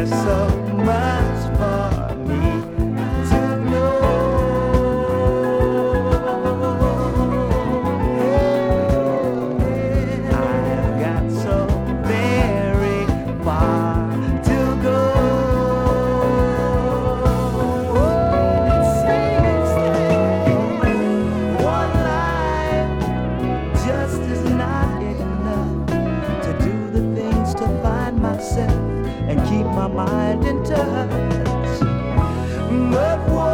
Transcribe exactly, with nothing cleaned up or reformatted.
there's so much for me to know. I've got so very far to go. One life just is not enough to do the things to find myself and keep my mind in touch. But one